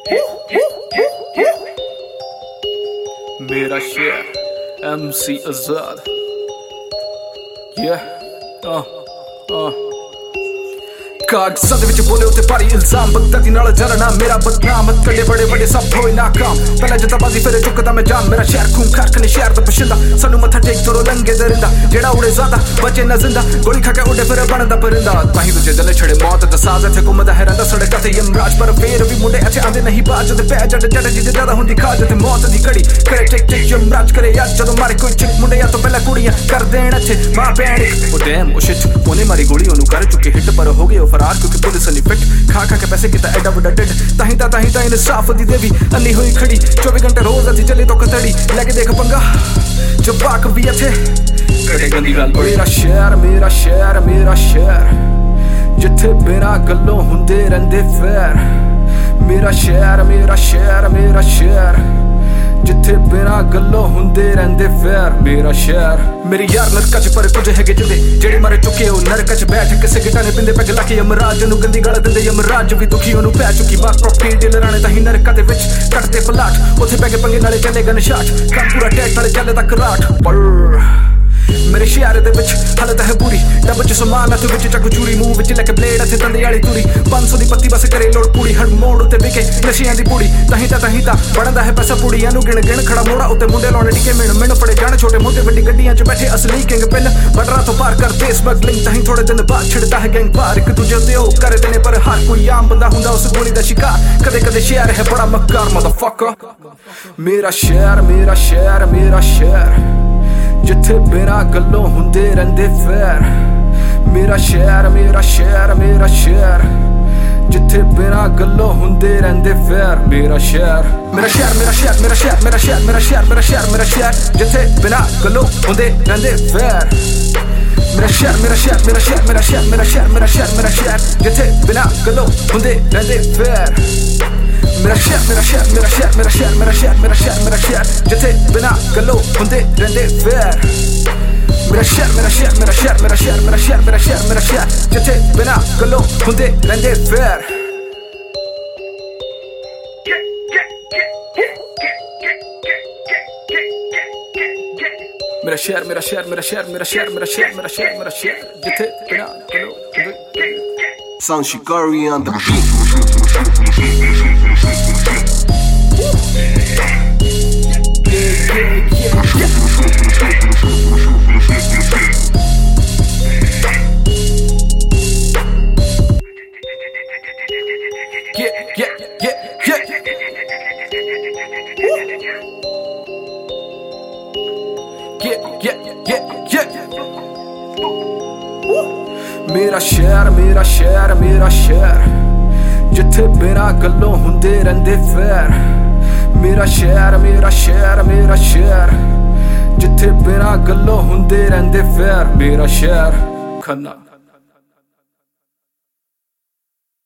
मेरा शेर MC आजाद कागज़ां दे विच बोले उत्ते भारी इल्जाम बगदादी नाल जलना मेरा बदनाम कड्डे बड़े बड़े सब होए नाकाम पहले जताबाजी फिर चुकदा मैं जाम मेरा शहर खून कारखाने शहर दा बशिंदा सानू मत्था टेक तोरो लंघे दरिंदा जेड़ा उड़े ज़्यादा बचे न जिंदा गोली खा के उड़े फिर बनदा परिंदा ताही तुझे दिल छड़े मौत दा साज इत्थे घुमदा है रंदा सड़क ते यमराज पर फेर भी मुंडे इत्थे आंदे नहीं बाज ते पै जड़ जड़ जिदे ज्यादा हुंदी खाज ते मौत दी घड़ी करे टिक टिक यमराज करे याद जदों मारे कोई चिक मुंडे या तो पहला कुड़ियां कर देण इत्थे मां भैण ओ डैम ओ शिट ओने मारी गोली ओनू कर चुके हिट पर हो गए फरार क्योंकि पुलिस फिट खा खा के पैसे किता एडा बड़ा टिड ताही ता इंसाफ दी देवी अन्नी हुई खड़ी 24 घंटे रोज अथी चले तो कतड़ी लेके देख पंगा जवाक भी इत्थे कड़े गंदी गल मेरा शहर मेरा शहर मेरा शहर जिथे बिना गल्लों हुंदे रहिंदे फैर मेरा शहर मेरा शहर मेरा शहर जिथे बिना गल्लों हुंदे रहिंदे फैर मेरा शहर मेरी यार नरका च पर कुछ हैगे जिंदे जेड़े मारे चुके हो नरका च बैठ किसे गिटा ने पिंदे पैग लाके यमराज नू गंदी गल दिंदे यमराज भी दुखी ओनू पै चुकी बात प्रॉपर्टी डीलरां ने ताही नरका दे विच कटदे पलाट उथे पैगे पंगे नाले चले गन शाट काम पूरा टैट नाले चले तक राट पर मेरे शहर दे विच हालत है बुरी डब च समान हथ विच चक चूरी मुंह विच लेके ब्लेड इत्थे दंदे वाली तुरी 500 दी पत्ती बस करे लोड़ पूरी हर मोड़ उत्ते विके नशियां दी पूड़ी ताही ता बनदा है पैसा पूड़ियां नू गिण गिण खड़ा मोड़ा उत्ते मुंडे लाने टिके मिण फड़े जाण छोटे मोटे वड्डी गड्डियां च बैठे असली किंग पिन बडरा तो पार कर दे स्मगलिंग ताही थोड़े दिन बाद छिड़दा है गैंग पार एक दूजे ते ओ करे देने पर हर कोई आम बंदा हुंदा उस गोली दा शिकार कदे कदे शहर है बड़ा मक्कार मदरफकर मेरा शहर मेरा शहर मेरा शहर जिथे बिना गल्लों हुंदे रहिंदे फैर मेरा शहर मेरा शहर मेरा शहर जिथे बिना गल्लों हुंदे रहिंदे फैर मेरा शहर मेरा शहर मेरा शहर मेरा शहर मेरा शहर मेरा शहर मेरा शहर मेरा शहर जिथे बिना गल्लों हुंदे रहिंदे फैर मेरा शहर मेरा शहर मेरा शहर मेरा शहर मेरा शहर मेरा शहर मेरा शहर जिथे बिना गल्लों हुंदे रहिंदे फैर मेरा शहर मेरा शहर मेरा शहर मेरा शहर मेरा शहर मेरा शहर मेरा शहर जिथे बिना गल्लों हुंदे रहिंदे फैर मेरा शहर मेरा शहर मेरा शहर मेरा शहर मेरा शहर मेरा शहर मेरा शहर जिथे बिना गल्लों हुंदे रहिंदे फैर मेरा शहर मेरा शहर मेरा शहर मेरा शहर मेरा शहर मेरा शहर मेरा शहर जिथे बिना गल्लों हुंदे Sound Shikari on the beat. मेरा शहर मेरा शहर मेरा शहर जिथे बिना गल्लों हुंदे रहिंदे फैर मेरा शहर मेरा शहर मेरा शहर जिथे बिना गल्लों हुंदे रहिंदे फैर मेरा शहर खन्ना।